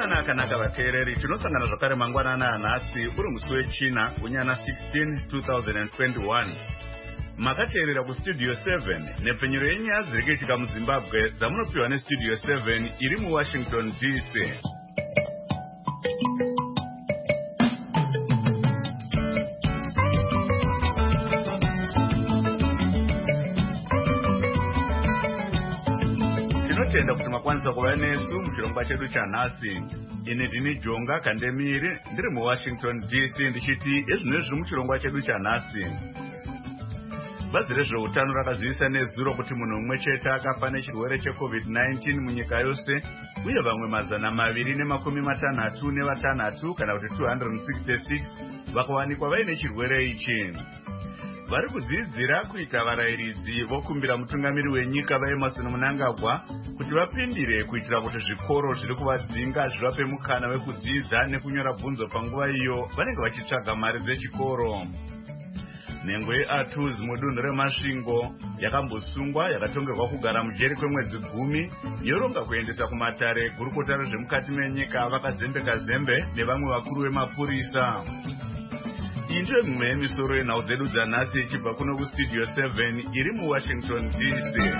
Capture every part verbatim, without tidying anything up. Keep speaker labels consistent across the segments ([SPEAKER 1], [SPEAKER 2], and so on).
[SPEAKER 1] Mangwana akanaka vateereri, tinosangana zvakare mangwanana anhasi uri musi wechina unyana sixteen two thousand twenty-one. Makateerera kustudio seven nepfenyuro yenyaya dziri kuitika muZimbabwe dzamunopiwa nestudio seven iri muWashington D C. Tinotenda kuti makwanisa kuva nesu muchirongwa chedu chanhasi. Ini ndini Jonga Kandemiri ndiri muWashington D C ndichiti ezvino zviri muchirongwa chedu chanhasi. Bazi rezveutano rakazivisa nezuro kuti munhu mumwe chete akafa nechirwere checovid nineteen munyika yose, uye vamwe mazana maviri nemakumi matanhatu nevatanhatu kana kuti two hundred sixty-six vakawanikwa vaine chirwere ichi. Vari kudzidzira kuita varayiridzi vokumbira mutungamiri wenyika vaEmmerson Mnangagwa kuti vapindire kuitira kuti zvikoro zviri kuvadzinga zvivape mukana wekudzidza nekunyora bvunzo panguva iyo vanenge vachitsvaga mari dzechikoro. Nhengo yeAtuz mudunhu reMasvingo yakambosungwa yakatongerwa kugara mujeri kwemwedzi gumi yoronga kuendesa kumatare gurukota rezvemukati menyika vakazembeka zembe nevamwe vakuru vemapurisa. Iyi ndiyo mimwe yemisoro yenhau dzedu dzanhasi ichibva kuno kustudio seven iri muWashington D C.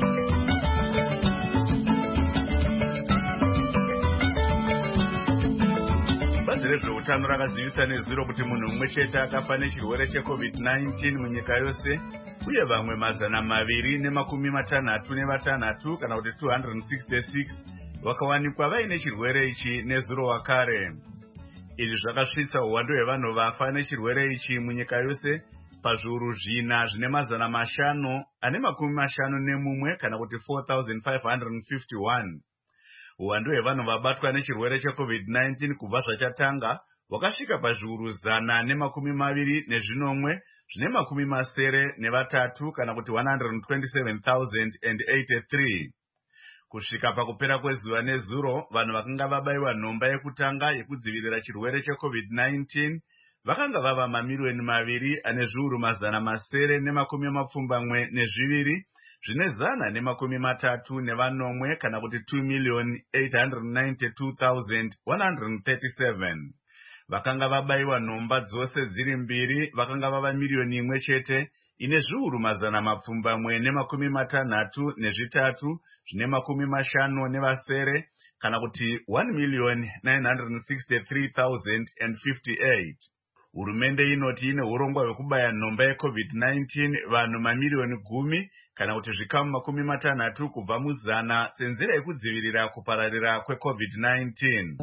[SPEAKER 1] Bazi rezveutano rakazivisa nezuro kuti munhu mumwe chete akafa nechirwere checovid nineteen munyika yose, uye vamwe mazana maviri nemakumi matanhatu nevatanhatu kana kuti two hundred sixty-six vakawanikwa vaine chirwere ichi nezuro wakare. Izvi zvakasvitsa uwandu hwevanhu vafa nechirwere ichi munyika yose pazviuru zvina zvine mazana mashanu ane makumi mashanu nemumwe kana kuti four thousand five hundred fifty-one. Uwandu hwevanhu vabatwa nechirwere checovid nineteen kubva zvachatanga wakasvika pazviuru zana nemakumi maviri nezvinomwe zvine makumi masere nevatatu kana kuti one hundred twenty-seven thousand eighty-three. Kusvika pakupera kwezuva nezuro, vanhu vakanga vabayiwa nhomba yekutanga yekudzivirira chirwere checovid nineteen vakanga vava mamiliyoni maviri ane zviuru mazana masere nemakumi mapfumbamwe nezviviri zvine zana nemakumi matatu nevanomwe kana kuti two million eight hundred ninety-two thousand one hundred thirty-seven. Vakanga vabayiwa nhomba dzose dziri mbiri vakanga vava miliyoni imwe chete ine zviuru mazana mapfumbamwe nemakumi matanhatu nezvitatu zvine makumi mashanu nevasere kana kuti one million nine hundred sixty-three thousand fifty-eight. Hurumende inoti ine urongwa hwekubaya nhomba yecovid nineteen vanhu mamiliyoni gumi kana kuti zvikamu makumi matanhatu kubva muzana senzira yekudzivirira kupararira kwecovid nineteen.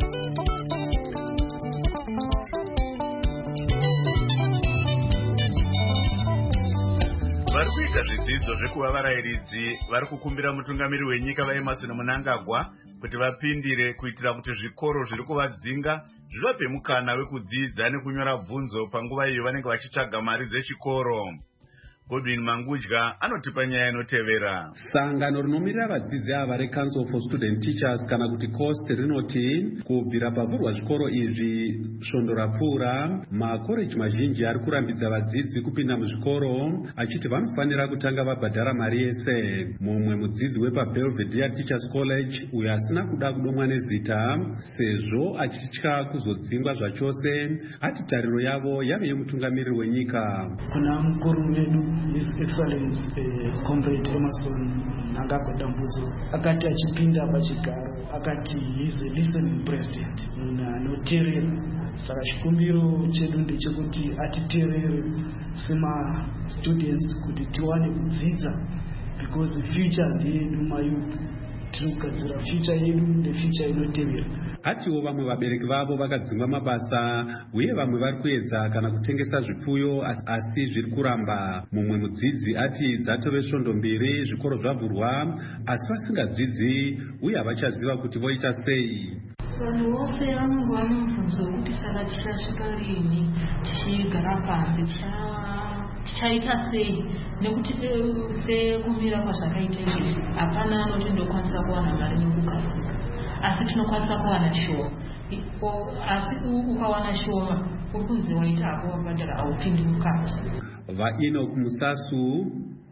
[SPEAKER 1] Vari kuita zvidzidzo zvekuva varayiridzi vari kukumbira mutungamiri wenyika vaEmmerson Mnangagwa kuti vapindire kuitira kuti zvikoro zviri kuvadzinga zvivape mukana wekudzidza nekunyora bvunzo panguva iyo vanenge vachitsvaga mari dzechikoro. Godwin Mangudya anotipa nyaya inotevera.
[SPEAKER 2] Sangano rinomirira vadzidzi ava reCouncil for Student Teachers kana kuti COST rinoti kubvira pavhurwa zvikoro izvi svondo rapfuura, makoreji mazhinji ari kurambidza vadzidzi kupinda muzvikoro achiti vanofanira kutanga vabhadhara mari yese. Mumwe mudzidzi wepaBelvedere Teachers College uyo asina kuda kudomwa nezita sezvo achitya kuzodzingwa zvachose ati tariro yavo yave yemutungamiriri wenyika.
[SPEAKER 3] Kuna mukuru wedu His Excellency uh, Comrade Emmerson Mnangagwa Dambudzo akati achipinda pachigaro akati he is a listening president, anoteerera. Saka chikumbiro chedu ndechekuti atiteerere sema students kuti tiwane kudzidza, because the future yedu mayuth tiri kugadzira future yedu nde future inotevera.
[SPEAKER 2] Atiwo vamwe vabereki vavo vakadzingwa mabasa uye vamwe vari kuedza kana kutengesa zvipfuyo asi zviri kuramba. Mumwe mudzidzi ati dzatove svondo mbiri zvikoro zvavhurwa asi vasingadzidzi uye havachaziva kuti voita sei.
[SPEAKER 4] Vanhu vose vanenge vane mubvunzo wekuti saka tichasvika rini tichigara panze tichaita sei, nekuti sekumira kwazvakaita izvi hapana anoti ndokwanisa kuwana mari nekukasika, asi tinokwanisa kuwana shoma. Asi ukawana shoma uri kunzi waita ako wabhadhara haupindi mukati.
[SPEAKER 2] VaEnoch Musasu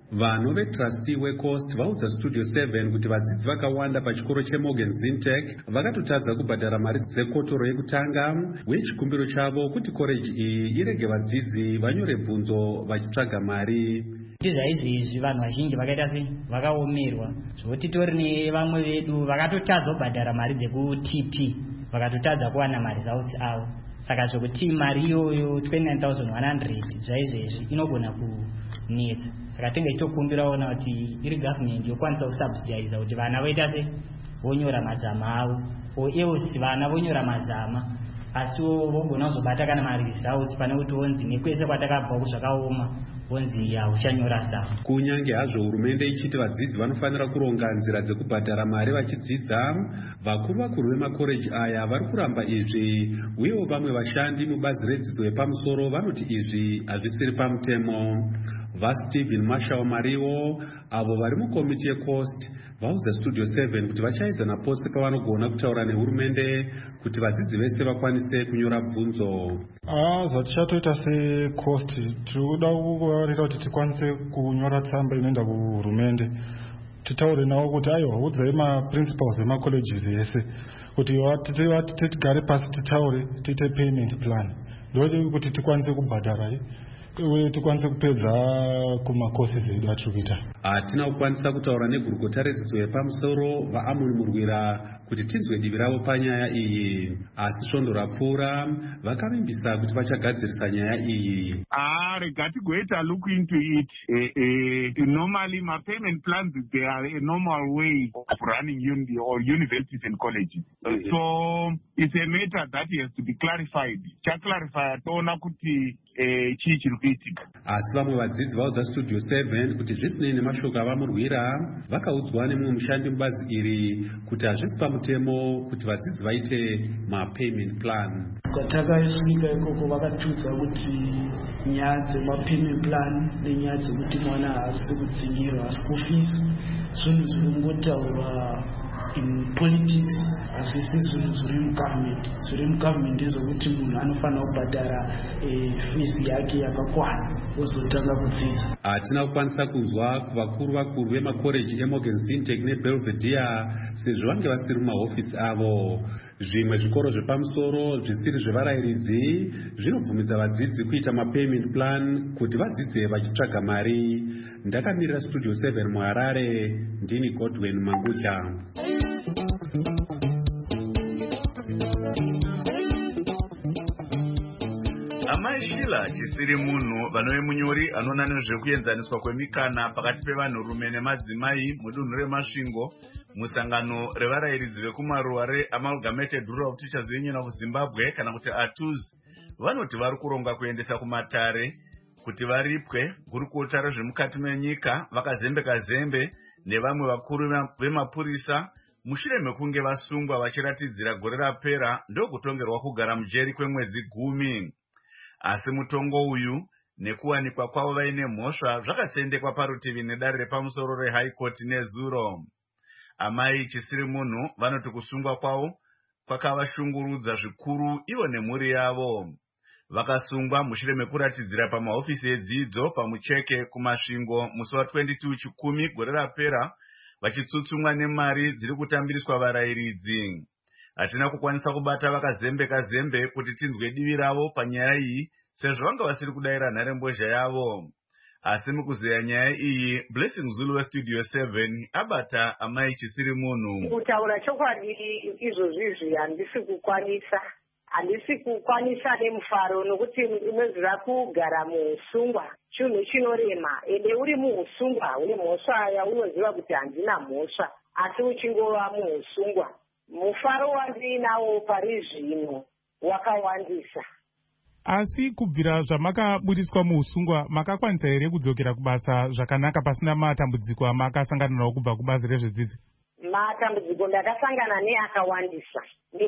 [SPEAKER 2] Vanhu vetrustee wecoast vaudza studio seven kuti vadzidzi vakawanda pachikoro cheMorgan Zintec vakatotadza kubhadhara mari dzekotoro yekutanga uye chikumbiro chavo kuti koreji iyi irege vadzidzi vanyore bvunzo vachitsvaga mari.
[SPEAKER 5] Izvi vanhu vazhinji vakaita sei vakaomerwa zvoti tori nevamwe vedu vakatotadza kubhadhara mari dzekuT P vakatotadza kuwana maresults avo. Saka zvokuti mari iyoyo twenty-nine thousand one hundred zvaizvezvi inogona kunetsa. Saka tinge tichitokumbiraona kuti iri government yokwanisa kusubsidize kuti vana voita sei vonyora mazama avo o else vana vonyora mazama asi vogona kuzobata kana maresults pane kuti onzi nekwese kwatakabva kuzvakaoma onzi hauchanyora zama.
[SPEAKER 2] Kunyange hazvo hurumende ichiti vadzidzi vanofanira kuronga nzira dzekubhadhara mari vachidzidza, vakuru vakuru vemakoreji aya vari kuramba izvi uyewo vamwe vashandi mubazi redzidzo yepamusoro vanoti izvi hazvisiri pamutemo. VaStephen Marshall Mariwo avo vari mukomiti yecoast vaudza studio seven kuti vachaedzana pose pavanogona kutaura nehurumende kuti vadzidzi vese vakwanise kunyora bvunzo.
[SPEAKER 6] Ah, zvatichatoita secoast tirikuda kuvarira kuti tikwanise kunyora tsamba inoenda kuhurumende titaure navo kuti aiwa udzai maprincipals emacolleges ese kuti tigare pasi titaure tiite payment plan ndokuti tikwanise kubhadhara uye tikwanise kupedza kumakosi edu atiri kuita.
[SPEAKER 2] Hatina kukwanisa kutaura negurukota redzidzo yepamusoro vaAmon Murwira kuti tinzwe divi ravo panyaya iyi, asi svondo rapfuura vakavimbisa kuti vachagadzirisa nyaya iyi.
[SPEAKER 7] Ah, rega tigoita look into it. Eh, eh, normally my payment plans they are a normal way of running uni or universities and colleges. Mm-hmm. So it's a matter that has to be clarified. Cha clarify toona kuti eh chii chiri kuitika.
[SPEAKER 2] Asi vamwe vadzidzi vaudza studio seven kuti zvisinei nemashoko avaMurwira vakaudzwa nemumwe mushandi mubazi iri kuti hazvisi pamutemo kuti vadzidzi vaite mapayment plan.
[SPEAKER 3] Kwatakaisvika ikoko vakatudza kuti nyaya dzemapayment plan nenyaya dzekuti mwana haasi kudzingirwa school fees zvinhu zviringotaurwa in politics hazvisi zvinhu zviri mugovernment. Zviri mugovernment ndezvokuti munhu anofanira kubhadhara fees yake yakakwana ozotanga kudzidza.
[SPEAKER 2] Hatina kukwanisa kunzwa kuvakuru vakuru vemakoreji eMorgan Zintec neBelvedere sezvo vange vasiri mumahofisi avo. Zvimwe zvikoro zvepamusoro zvisiri zvevarayiridzi zvinobvumidza vadzidzi kuita mapayment plan kuti vadzidze vachitsvaga mari. Ndakamirira studio seven muHarare, ndini Godwin Mangudla.
[SPEAKER 1] Amai Shila chisiri munhu vanove munyori anoona nezvekuenzaniswa kwemikana pakati pevanhurume nemadzimai mudunhu reMasvingo musangano revarayiridzi vekumaruwa reAmalgamated Rural Teachers Union of Zimbabwe kana kuti A T U Z vanoti vari kuronga kuendesa kumatare kuti varipwe gurukota rezvemukati menyika vakazembeka zembe nevamwe vakuru vemapurisa mushure mekunge vasungwa vachiratidzira gore rapera ndokutongerwa kugara mujeri kwemwedzi gumi. Asi mutongo uyu nekuwanikwa kwavo vaine mhosva zvakasendekwa parutivi nedare repamusoro reHigh Court nezuro. Amai chisiri munhu vanoti kusungwa kwavo kwakavashungurudza zvikuru ivo nemhuri yavo. Vakasungwa mushure mekuratidzira pamahofisi edzidzo pamucheke kuMasvingo musi wa twenty-two chikumi gore rapera vachitsutsumwa nemari dziri kutambiriswa varayiridzi. Hatina kukwanisa kubata vakazembeka zembe kuti tinzwe divi ravo panyaya iyi sezvo vanga vasiri kudayira nharembozha yavo. Asi mukuzeya nyaya iyi Blessing Zulu weStudio seven abata amai chisiri munhu.
[SPEAKER 8] Kutaura chokwadi izvozvizvi handisi kukwanisa. Handisi kukwanisa nemufaro nokuti unoziva kugara muusungwa chinhu chinorema. Ende uri muusungwa une mhosva yaunoziva kuti handina mhosva asi uchingova muusungwa. Mufaro wandinawo pari zvino wakawandisa.
[SPEAKER 9] Asi kubvira zvamakabudiswa muusungwa makakwanisa here kudzokera kubasa zvakanaka pasina matambudziko amakasangana nawo kubva kubazi rezvedzidzo?
[SPEAKER 8] Matambudziko ndakasangana neakawandisa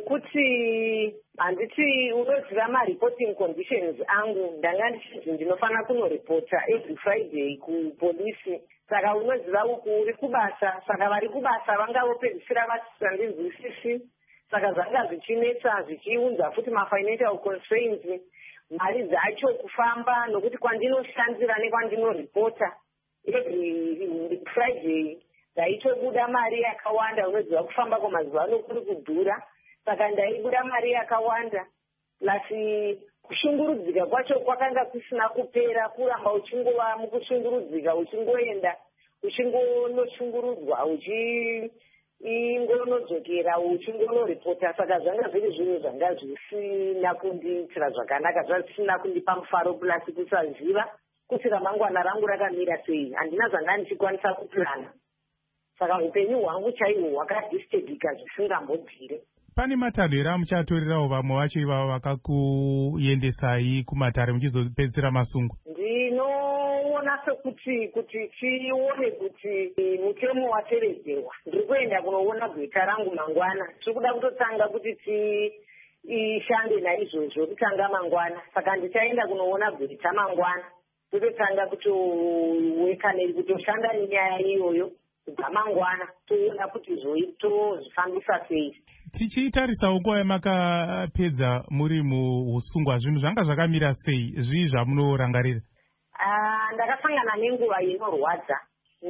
[SPEAKER 8] nekuti handiti unoziva ma-reporting conditions angu ndanga ndichizi ndinofanira kunoripota every Friday kupolisi. Saka unoziva uku uri kubasa, saka vari kubasa vanga vopedzisira vasisandinzwisisi. Saka zvanga zvichinetsa zvichiunza futi ma-financial constraints, mari dzacho kufamba nokuti kwandinoshandira nekwandinoripota every Friday ndaitobuda mari yakawanda. Unoziva kufamba kwamazuva ano kuri kudhura, saka ndaibuda mari yakawanda. Lasi kushungurudzika kwacho kwakanga kusina kupera, kuramba uchingova mukushungurudzika, uchingoenda uchingonoshungurudzwa uchi ingonodzokera uchingonoripota. Saka zvanga zviri zvinhu zvanga zvisina kundiitira zvakanaka, zvisina kundipa mufaro, pulasi kusaziva kuti ramangwana rangu rakamira sei. Handina zvanga ndichikwanisa kupurana, saka upenyu hwangu chaihwo hwakadistebhika zvisingambobvire.
[SPEAKER 9] Pane matanho here amuchatorerawo vamwe vacho ivavo vakakuendesai kumatare muchizopedzisira masungo?
[SPEAKER 8] Ndinoona sekuti kuti tione kuti mutemo watevedzerwa. Ndiri kuenda kunoona gweta rangu mangwana. Tiri kuda kutotanga kuti tishande naizvozvo kutanga mangwana, saka ndichaenda kunoona gweta mangwana tototanga kutoweka kutoshanda nenyaya iyoyo kubva mangwana, toona kuti zvoitozvifambisa sei.
[SPEAKER 9] Tichitarisawo nguva yamakapedza muri muusungwa, zvinhu zvanga zvakamira sei? Zvii zvamunorangarira?
[SPEAKER 8] Ndakasangana nenguva inorwadza.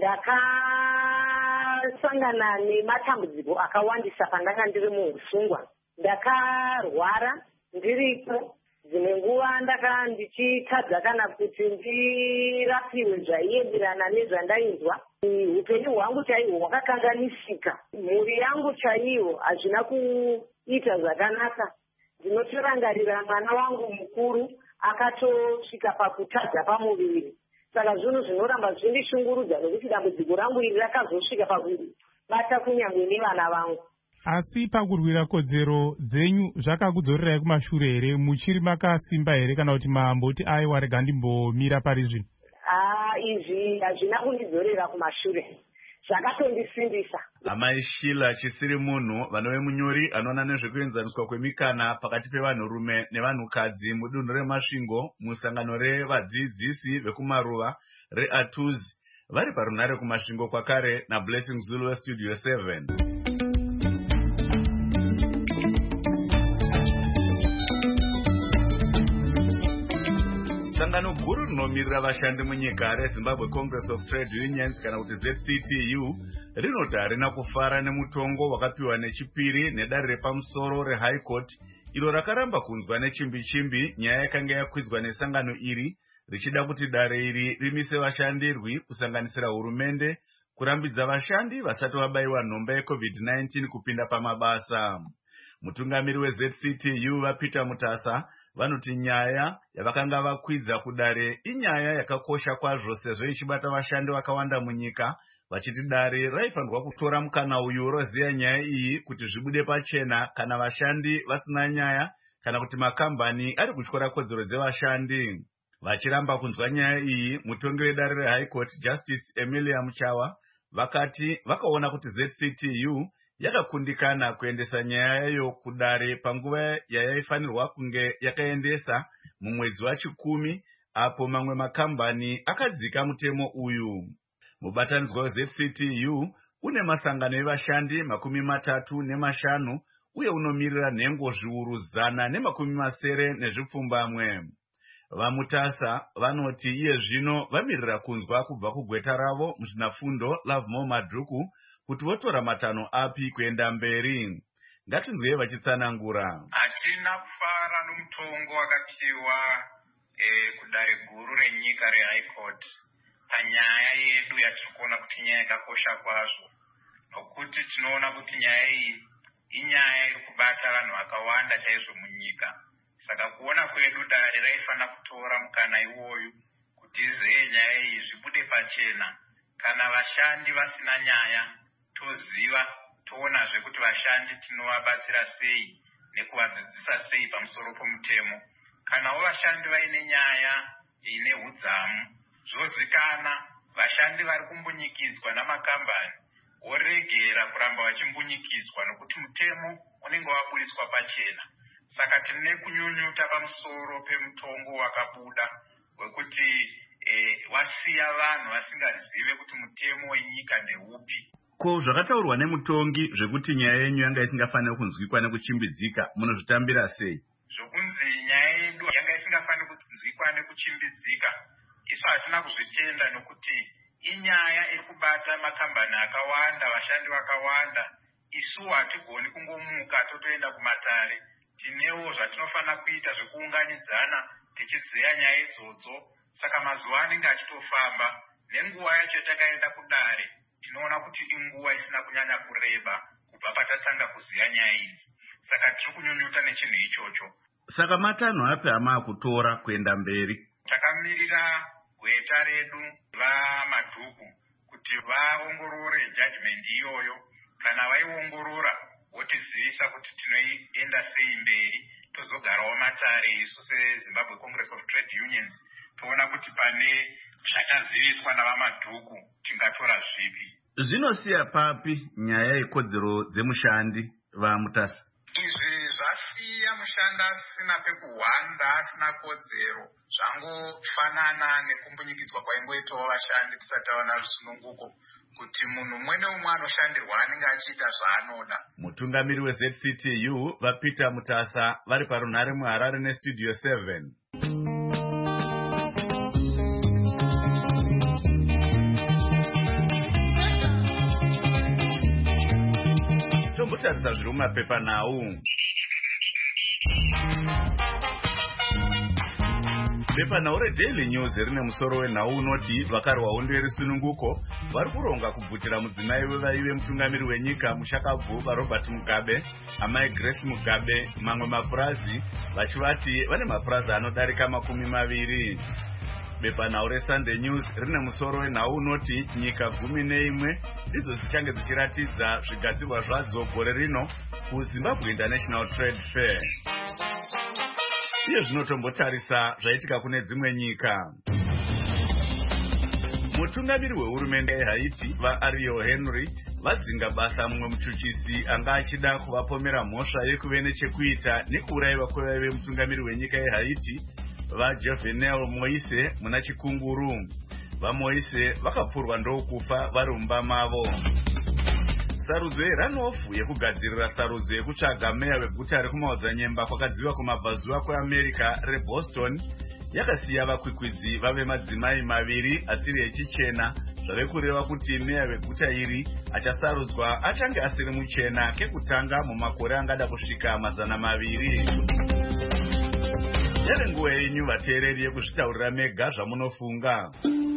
[SPEAKER 8] Ndakasangana nematambudziko akawandisa pandanga ndiri muusungwa. Ndakarwara ndiripo. Dzimwe nguva ndaka ndichitadza kana kuti ndirapiwe zvaienderana nezvandainzwa. Upenyu hwangu chaihwo hwakakanganisika. Mhuri yangu chaiyo hazvina kuita zvakanaka. Ndinotorangarira mwana wangu mukuru akatosvika pakutadza pamuviri. Saka zvinhu zvinoramba zvindishungurudza nokuti dambudziko rangu iri rakazosvika pakubata kunyangwe nevana vangu.
[SPEAKER 9] Asi pakurwira kodzero dzenyu zvakakudzorerai kumashure here? Muchiri makasimba here kana kuti maamboti aiwa rega ndimbomira pari zvino?
[SPEAKER 8] Ah, izvi hazvina kundidzorera kumashure, zvakatondisimbisa.
[SPEAKER 1] Amai Shila Chisiri Munhu, vanove munyori anoona nezvekuenzaniswa kwemikana pakati pevanhurume nevanhukadzi mudunhu reMasvingo musangano revadzidzisi vekumaruva reAtuzi, vari parunhare kuMasvingo kwakare naBlessing Zulu Studio seven. Sangano guru rinomirira vashandi munyika reZimbabwe Congress of Trade Unions kana kuti Z C T U rinoti harina kufara nemutongo wakapiwa nechipiri nedare repamusoro reHigh Court iro rakaramba kunzwa nechimbi-chimbi nyaya yakanga yakwidzwa nesangano iri richida kuti dare iri rimise vashandirwi kusanganisira hurumende kurambidza vashandi vasati vabayiwa nhomba yeCovid nineteen kupinda pamabasa. Mutungamiri weZ C T U vaPeter Mutasa vanoti nyaya yavakanga vakwidza kudare inyaya yakakosha kwazvo sezvo ichibata vashandi vakawanda munyika, vachiti dare raifanirwa kutora mukana uyu roziya nyaya iyi kuti zvibude pachena kana vashandi vasina nyaya kana kuti makambani ari kutyora kodzero dzevashandi. Vachiramba kunzwa nyaya iyi, mutongi wedare reHigh Court Justice Emilia Muchawa vakati vakaona kuti Z C T U yakakundikana kuendesa nyaya yayo kudare panguva yayaifanirwa kunge yakaendesa mumwedzi wachikumi, apo mamwe makambani akadzika mutemo uyu. Mubatanidzwa weZ C T U une masangano evashandi makumi matatu nemashanu uye unomirira nhengo zviuru zana nemakumi masere nezvipfumbamwe. VaMutasa vanoti iye zvino vamirira kunzwa kubva kugweta ravo muzvinafundo Lovemore Madhuku kuti votora matanho api kuenda mberi. Ngatinzwei vachitsanangura.
[SPEAKER 10] Hatina kufara nomutongo wakapiwa eh, kudare guru renyika reHigh Court panyaya yedu yatiri kuona kuti nyaya yakakosha kwazvo, nokuti tinoona kuti nyaya iyi inyaya iri kubata vanhu vakawanda chaizvo munyika. Saka kuona kwedu dare raifanira kutora mukana iwoyu kuti izeye nyaya iyi zvibude pachena. Kana vashandi vasina nyaya toziva, toonazve kuti vashandi tinovabatsira sei nekuvadzidzisa sei pamusoro pomutemo. Kanawo vashandi vaine nyaya ine udzamu, zvozikana vashandi vari kumbunyikidzwa namakambani woregera kuramba vachimbunyikidzwa nokuti mutemo unenge waburitswa pachena. Saka tine kunyunyuta pamusoro pemutongo wakabuda wekuti eh, wasiya vanhu vasingazive kuti mutemo wenyika ndeupi.
[SPEAKER 1] Ko zvakataurwa nemutongi zvekuti nyaya yenyu yanga isingafaniri kunzwikwa nekuchimbidzika munozvitambira sei?
[SPEAKER 10] Zvokunzi nyaya yedu yanga isingafaniri kunzwikwa nekuchimbidzika, isu hatina kuzvitenda nokuti inyaya ekubata makambani akawanda, vashandi vakawanda. Isu hatigoni kungomuka totoenda kumatare. Tinewo zvatinofana kuita zvekuunganidzana tichiziya nyaya idzodzo. Saka mazuva anenge achitofamba nenguva yacho takaenda kudare tinoona kuti inguva isina kunyanya kureba kubva patatanga kuziya nyaya idzi. Saka tiri kunyunyuta nechinhu ichocho.
[SPEAKER 1] Saka matanho api amakutora kuenda mberi?
[SPEAKER 10] Takamirira gweta redu vamadhuku kuti vaongorore judgment iyoyo. Kana vaiongorora votizivisa kuti tinoenda sei mberi, tozogarawo matare isu seZimbabwe Congress of Trade Unions toona kuti pane zvachaziviswa navamadhuku tingatora zvipi.
[SPEAKER 1] Zvinosiya papi nyaya yekodzero dzemushandi vaMutasa?
[SPEAKER 10] Izvi zvasiya mushanda asina pekuhwanda, asina kodzero, zvangofanana nekumbunyikidzwa kwaingoitawo vashandi tisati taona rusununguko kuti munhu umwe neumwe anoshandirwa anenge achiita zvaanoda.
[SPEAKER 1] Mutungamiri weZ C T U vaPeter Mutasa vari parunhare muHarare neStudio seven. Tombotarisa zviri mumapepa nhau. Pepa nhau reDaily News rine musoro wenhau unoti vakarwa hondo yerusununguko vari kuronga kubvutira mudzimai wevaive mutungamiri wenyika mushakabvu vaRobert Mugabe, amai Grace Mugabe, mamwe mapurazi vachivati vane mapurazi anodarika makumi maviri. Pepa nhau reSunday News rine musoro wenhau unoti nyika gumi neimwe ndidzo dzichange dzichiratidza zvigadzirwa zvadzo gore rino kuZimbabwe International Trade Fair. Iye zvinotombotarisa zvaitika kune dzimwe nyika. Mutungamiri wehurumende yeHaiti vaAriel Henry vadzinga basa mumwe muchuchisi anga achida kuvapomera mhosva yekuve nechekuita nekuurayiwa kwevaive mutungamiri wenyika yeHaiti vaJovenel Moise muna chikunguru. VaMoise vakapfurwa ndokufa vari mumba mavo. Sarudzo yerunoff yekugadzirira sarudzo yekutsvaga meya weguta rekumaodzanyemba kwakadziva kumabvazuva kweAmerica reBoston yakasiya vakwikwidzi vave madzimai maviri asiri echichena, zvave kureva kuti meya weguta iri achasarudzwa achange asiri muchena kekutanga mumakore angada kusvika mazana maviri. Yari nguva yenyu vateereri yekuzvitaurira mega zvamunofunga.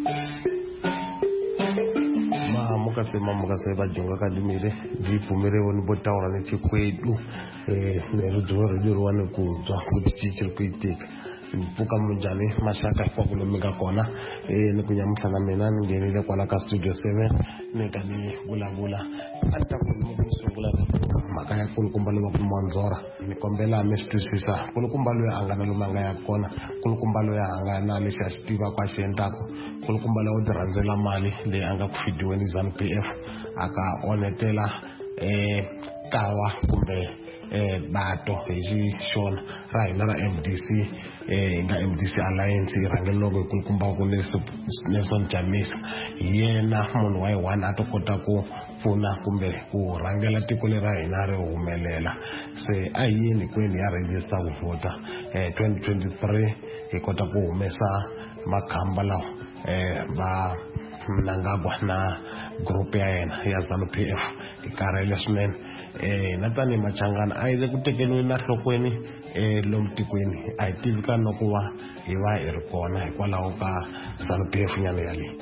[SPEAKER 11] Mukasema mukasema jonga kadimire ndibvumirewo nibotaura nechekwedu nerudzivo rwedu ruwane kunzwa kuti chii chiri kuitika. Mpuka munjani mashaka kwakulomika kona nekunyamusana mina ningenile kwana kaStudio seven nekani vulavula anitakumusungula makaya kulukumba lowa kumwanzora nikombela amesitwisisa kulukumba loya angana lomanga ya kona kulukumba loya angana leswi a swi tiva kwa xi endlaka kulukumba loya u ti rhandzela mali leyi a nga ku fidiweni ZANU P F aka onhetela eh kawa kumbe eh bato hi xona ra hina ra M D C eh nga M D C Alliance rhangeloko kulukumba ku Nelson Chamisa yena munhu wa yi one a to kota ku pfuna kumbe ku rhangela tiko lera hina ri humelela. Se a yini kweni ya register ku vota eh twenty twenty-three hi kota ku humesa makhamba lawa eh va Mnangagwa na group ya yena ya ZANU P F ikarele swinene. Eh natani machangana a yile ku tekeliweni na nhlokweni eh lomtikweni a hi tivika no kuva hi va hi ri kona hikwalaho ka ZANU P F nyana yale.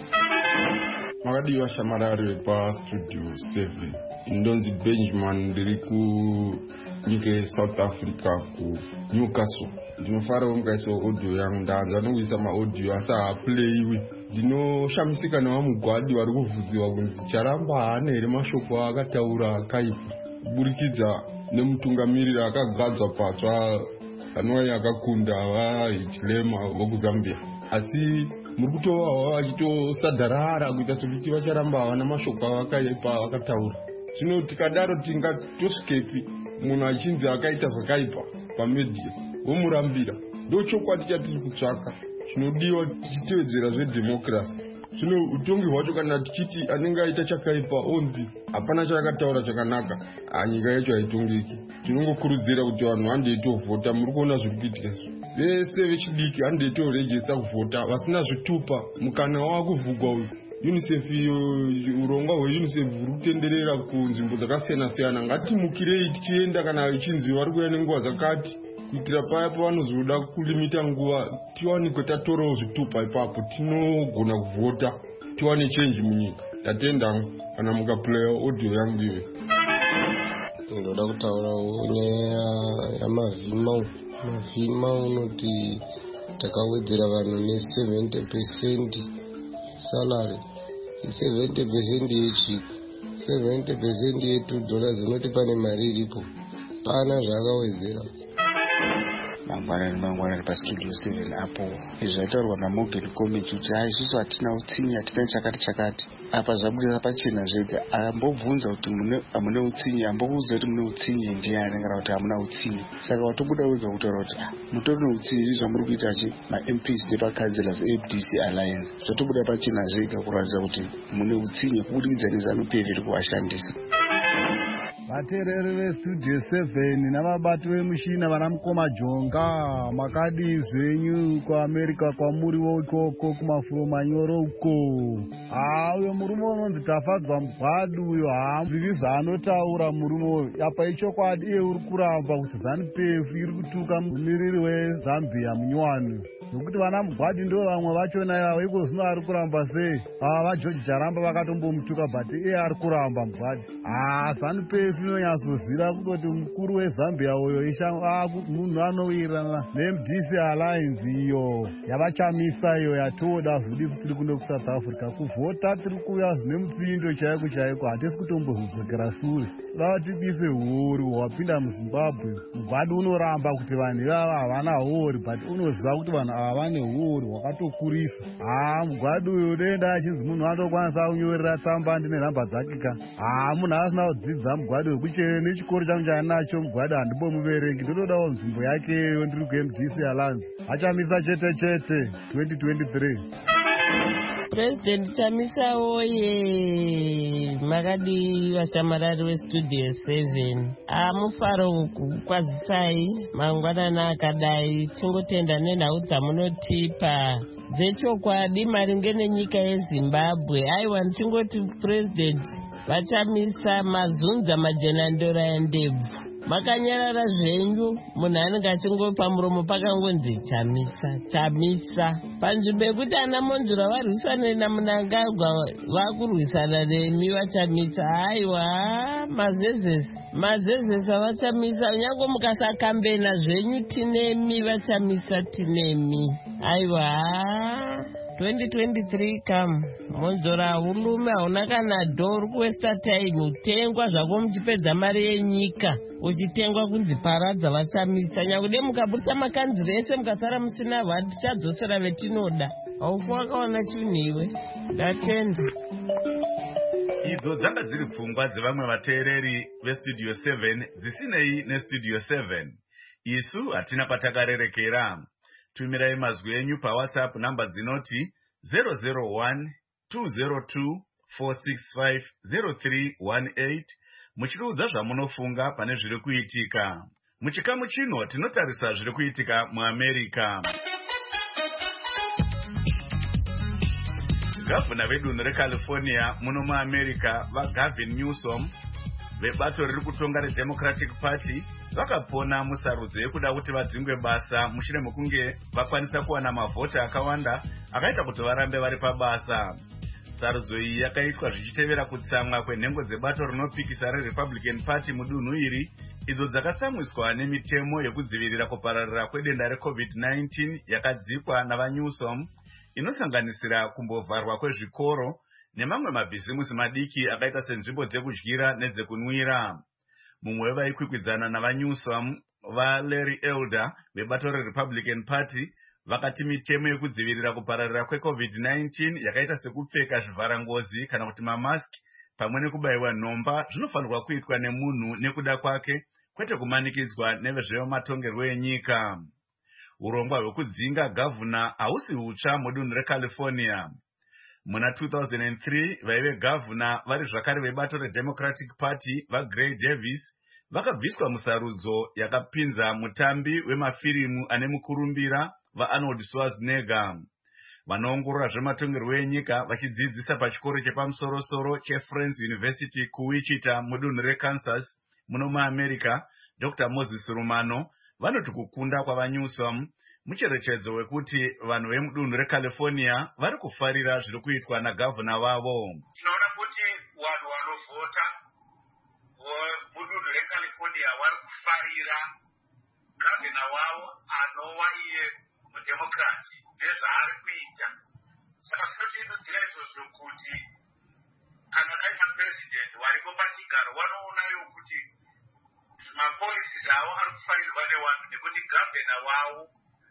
[SPEAKER 12] Makadiwa Shamarari pa Studio seven ndonzi Benjamin ndiri ku nyika South Africa ku Newcastle. Ndinofara ungaisa audio yangu ndanza nokuisa maaudio asa playiwi. Ndinoshamisika nevamugwadi vari kuvhudziwa kunzi charamba haana here mashoko akataura akaipa kuburikidza nemutungamiriri akagadzwa patsva anova akakunda vaHichilema vokuzambia. Asi muri kutova vachitosadharara kuita sekuti vacharamba havana mashoko avakaipa akataura. Zvino tikadaro tingatosvikepi munhu achinzi akaita zvakaipa pamedia vomurambira? Ndochokwadi chatiri kutsvaka. Chinodiwa tichitevedzera zvedhemokirasi. Zvino utongi hwacho kana tichiti anenge aita chakaipa onzi hapana chaakataura chakanaka, nyika yacho haitongeki. Tinongokurudzira kuti vanhu handeitovhota. Muri kuona zviri kuitika vese vechidiki handeitorejista kuvhota, vasina zvitupa mukana wava kuvhugwa uyu UNICEF urongwa hweUNICEF huri kutenderera kunzvimbo dzakasiyana siyana. Ngatimukirei tichienda kana ichinzi vari kuuya nenguva dzakati kuitira paya pavanozoda kulimita nguva tiwanikwe tatorawo zvitupa ipapo tinogona kuvhota tiwane change munyika. Tatenda kana mukaplaya audio yangu iwe.
[SPEAKER 13] Ndoda kutaurawo nyaya yamavhima. Mavhima unoti takawedzera vanhu ne-seventy percent salary. seventy percent yechi seventy percent yetu dollars zinoti pane mari iripo. Pana zvakawedzera.
[SPEAKER 14] Mangwana mangwana pastudio seven apo izvaitaurwa naMorgan Komichi kuti hai isusu hatina utsinye hatina chakati chakati apa zvabudira pachena zvega. Ambobvunza kuti hamuna utsinye, ambokuudza kuti mune utsinye ndiani kana kuti hamuna utsinye. Saka watobuda wega kutaura kuti mutori neutsinye izvi zvamuri kuita chi ma-M Ps nepakanzilers A F D C Alliance. Zvatobuda pachena zvega kuratidza kuti mune utsinye kubudikidza neZANU-P F iri kuwashandisa.
[SPEAKER 15] Vateereri vestudio seven navabati vemushina vana mukoma jonga makadi zvenyu kuAmerica kwamuriwo ikoko kumafuro manyoro uko. Ah, uyo murume unonzi Tafadzwa Mugwadu uyo haamzivi zvaanotaura murume apa ichokwadi iye uri kuramba kuti ZANU-P F iri kutuka mumiriri weZambia munyowani. Nokuti vana Mugwadi ndo vamwe vachona yavo iko zvino ari kuramba sei. Ava vaJoji Jaramba vakatombomutuka but iye ari kuramba Mugwadi. Ah, ZANU-P F inonyatsoziva kutoti mukuru weZambia uyo munhu anowirirana ne-M D C Alliance iyo yavachamisa iyo yatoda zvodisi tiri kuno kuSouth Africa kuvhota tiri kuuya zvine mutsindo chaiko chaiko hatisi kutombozodzokera shure. Vatibise hori hwapinda muZimbabwe. Mugwadi unoramba kuti vanhu ivava havana hori but unoziva kuti vanhu ava vane hori hwakatokurisa. Ah, Mugwadi uyo denda achinzi munhu anokwanisa kunyorera tsamba ndine nhamba dzake ka. Ah, munhu asina kudzidza Mugwadi wekuchene nechikoro changu chaanacho Mugwadi handimbomuverengi. Ndotodawo nzvimbo yakeyo ndiri ku-M D C Alliance. Achamisa chete chete twenty twenty-three.
[SPEAKER 16] President Chamisa oye makadi vashamarari westudio seven amufaro kukwazisai mangwanana akadai chingotenda nenhau dzamunotipa dzechokwadi maringe nenyika yeZimbabwe. Aiwa ndichingoti President vachamisa mazunza majenandora endebvu makanyarara zvenyu. Munhu anenge achingopa muromo pakangonzi chamisa chamisa panzvimbo yekuti ana Monzura varwisana naMnangagwa vakurwisana nemi vachamisa. Aiwa mazezesi mazezesi avachamisa nyange mukasakambena zvenyu tinemi vachamisa tinemi. Aiwa twenty twenty-three kam Monzora ulume hauna kana dhoo uri kuwesta time utengwa zvako muchipedza mari yenyika uchitengwa kunzi paradza vachamisa. Nyange mukabudisa makanziro ese mukasara musina vanhu tichadzosera vetinoda. Haufu wakaona chinhu iwe. Ndatenda.
[SPEAKER 1] Idzo dzanga dziri pfungwa dzevamwe vateereri vestudio seven dzisinei nestudio seven. Isu hatina patakarerekera. Tumirai mazwi enyu paWhatsApp namba dzinoti zero zero one two zero two four six five zero three one eight muchiruudza zvamunofunga pane zviri kuitika. Muchikamu chino tinotarisa zviri kuitika muAmerica. Gavhuna vedunhu reCalifornia muno muAmerica vaGavin Newsom vebato riri kutonga reDemocratic Party vakapona musarudzo yekuda kuti vadzingwe basa mushure mekunge vakwanisa kuwana mavhota akawanda akaita kuti varambe vari pabasa. Sarudzo iyi yakaitwa zvichitevera kutsamwa kwenhengo dzebato rinopikisa reRepublican Party mudunhu iri idzo dzakatsamwiswa nemitemo yekudzivirira kupararira kwedenda reCovid nineteen yakadzikwa navaNewsom inosanganisira kumbovharwa kwezvikoro nemamwe mabhizimusi madiki akaita senzvimbo dzekudyira nedzekunwira. Mumwe wevaikwikwidzana navaNewsom vaLarry Elder vebato reRepublican Party vakati mitemo yekudzivirira kupararira kweCovid nineteen yakaita sekupfeka zvivharangozi kana kuti mamaski pamwe nekubayiwa nhomba zvinofanirwa kuitwa nemunhu nekuda kwake kwete kumanikidzwa nevezvematongerwo enyika. Urongwa hwekudzinga gavhuna hausi hutsva mudunhu reCalifornia. Muna two thousand three vaive gavhuna vari zvakare vebato reDemocratic Party vaGray Davis vakabviswa musarudzo yakapinza mutambi wemafirimu ane mukurumbira vaArnold Schwarzenegger. vanoongorora zvematongerwo enyika vachidzidzisa pachikoro chepamusoro-soro cheFriends University kuwichita mudunhu reKansas muno muAmerica, Doctor Moses Rumano vanoti kukunda kwavaNewsom mucherechedzo wekuti vanhu vemudunhu reCalifornia vari kufarira zviri kuitwa nagavhuna wavo.
[SPEAKER 17] Tinoona kuti vanhu vanovhota mudunhu reCalifornia vari kufarira gavhuna wavo anova iye mudemokrati nezvaari kuita. Saka zvinotiidudzira izvozvo kuti kana kaita president varipo pachigaro vanoonayo kuti mapolicies avo ari kufarirwa nevanhu nekuti gavhuna wavo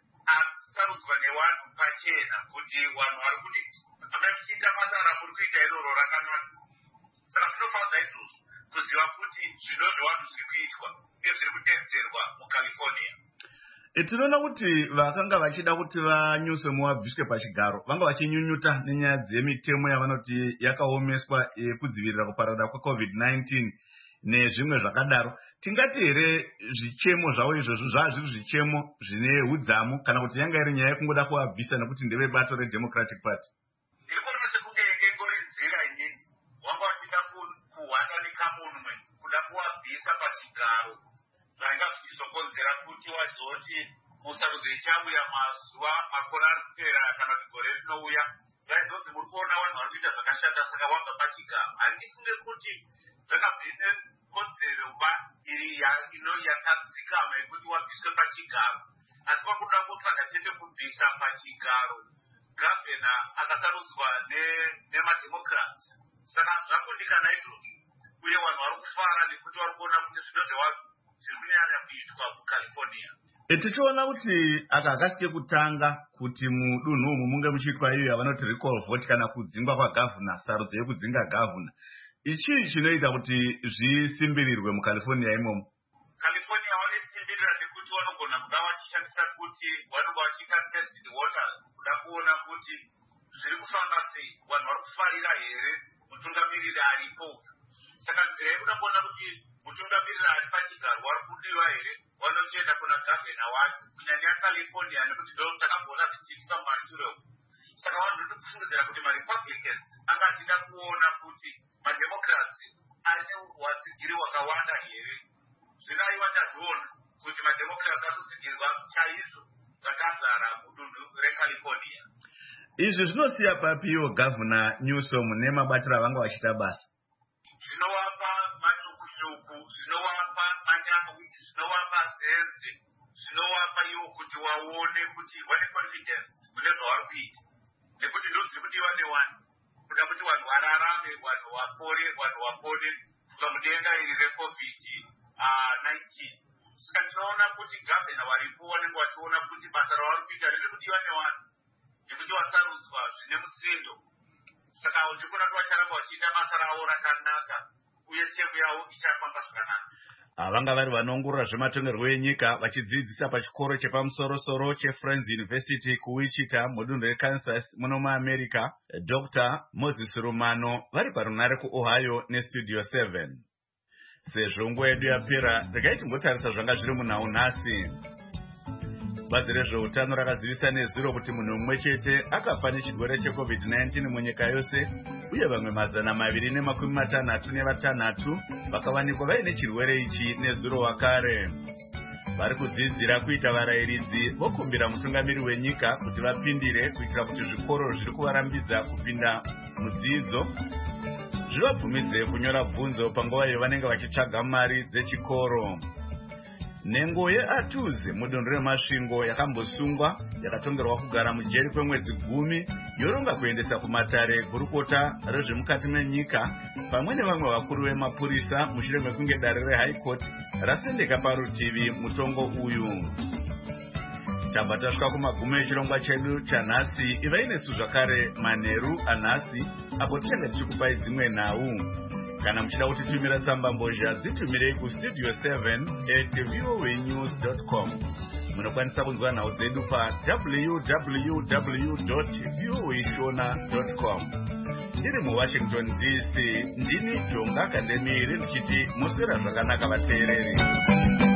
[SPEAKER 17] asarudzwa nevanhu pachena kuti vanhu vari kuti amai muchiita basa ramuri kuita iroro rakanaka. Saka zvinofadza izvozvo kuziva kuti zvino zvevanhu zviri kuitwa uye zviri kutedzerwa muCalifornia.
[SPEAKER 1] Tinoona kuti vakanga vachida kuti vaNewsom vabviswe pachigaro vanga vachinyunyuta nenyaya dzemitemo yavanoti yakaomeswa yekudzivirira kupararira kwecovid nineteen nezvimwe zvakadaro. Tingati here zvichemo zvavo izvozvo zvava zviri zvichemo zvine udzamu kana kuti yanga iri nyaya yekungoda kuvabvisa nekuti ndeve bato reDemocratic Party?
[SPEAKER 17] Ndiri kuona sekunge ingori nzira inini wanga vachida kuhwananika munwe kuda kuvabvisa pachigaro zvanga zvichizokonzera kuti wazoti musarudzo ichauya mazuva makore ari kupera kana kuti gore rinouya vaizonzi muri kuona vanhu vari kuita zvakashata saka wabva pachigaro. Handifunge kuti zvanga zvine kodzero ba iri ino yakadzikama yekuti wabviswe pachigaro, asi wakuda kutsvaga chete kubvisa pachigaro gavhena akasarudzwa nemademokrats. Saka zvakundikana izvozvo uye vanhu vari kufara nekuti vari kuona kuti zvino zvevanhu zviri kunyanya kuitwa muCalifornia.
[SPEAKER 1] Tichiona kuti aka hakasike kutanga kuti mudunhu umu munge muchiitwa iyo yavanoti recall vote kana kudzingwa kwagavhuna, sarudzo yekudzinga gavhuna. Ichi chinoita kuti zvisimbirirwe muCalifornia imomo.
[SPEAKER 17] California vanosimbirira nekuti vanogona kuda vachishandisa kuti vanonga vachiita test the waters kuda kuona kuti zviri kufamba sei, vanhu vari kufarira here mutungamiriri aripo. Saka nzira yekuda kuona kuti mutungamiriri ari pachigaro vari kudiwa here vanochienda kuna gavhena wacho kunyanya California nekuti ndo takabona zvichiitika mumashure. Saka vanhu vari kufungidzira kuti maRepublicans anga achida kuona kuti mademokrats ane watsigiri wakawanda here. Zvinaiva tazviona kuti mademokrats akutsigirirwa chaizvo zvakazara mudunhu reCalifornia.
[SPEAKER 1] Izvi zvinosiya papiwo gavhuna Newsom nemabatiro avanga vachita basa.
[SPEAKER 17] Zvinovapa manyukunyuku, zvinovapa manyamu, zvinovapa zenze, zvinovapa iwo kuti waone kuti vane confidence mune zvavari kuita, nekuti ndo zviri kudiwa nevanhu kuda kuti vanhu vararame, vanhu vapore, vanhu vapone kubva mudenga iri recovid nineteen. Saka tinoona kuti gavhena varipo vanenge vachiona kuti basa ravari kuita riri kudiwa nevanhu nekuti vasarudzwa zvine mutsindo. Saka ndikuona kuti vacharamba vachiita basa ravo rakanaka uye temu yavo ichafamba zvakanaka.
[SPEAKER 1] Vanga vari vanoongorora zvematongerwo enyika vachidzidzisa pachikoro chepamusoro-soro cheFriends University kuwichita mudunhu reKansas muno muAmerica, Doctor Moses Rumano vari parunare kuOhio neStudio seven. Sezvo nguva yedu yapera, regai timbotarisa zvanga zviri munhau nhasi. Bazi rezveutano rakazivisa nezuro kuti munhu mumwe chete akafa nechirwere checovid nineteen munyika yose, uye vamwe mazana maviri nemakumi matanhatu nevatanhatu vakawanikwa vaine chirwere ichi nezuro wakare. Vari kudzidzira kuita varayiridzi vokumbira mutungamiri wenyika kuti vapindire kuitira kuti zvikoro zviri kuvarambidza kupinda mudzidzo zvivabvumidze kunyora bvunzo panguva yavanenge vachitsvaga mari dzechikoro. Nhengo yeAtuze mudunhu reMasvingo yakambosungwa yakatongerwa kugara mujeri kwemwedzi gumi yoronga kuendesa kumatare gurukota rezvemukati menyika pamwe nevamwe vakuru vemapurisa mushure mekunge dare reHigh Court rasendeka parutivi mutongo uyu. Tabva tasvika kumagumo echirongwa chedu chanhasi. Ivai nesu zvakare manheru anhasi apo tichange tichikupai dzimwe nhau. Kana muchida kutitumira tsamba mbozha dzitumirei kustudio seven at voa news dot com. Munokwanisa kunzwa nhau dzedu pa w w w dot voa shona dot com. Ndiri muWashington D C, ndini Jonga Kandemiri ndichiti muswera zvakanaka vateereri.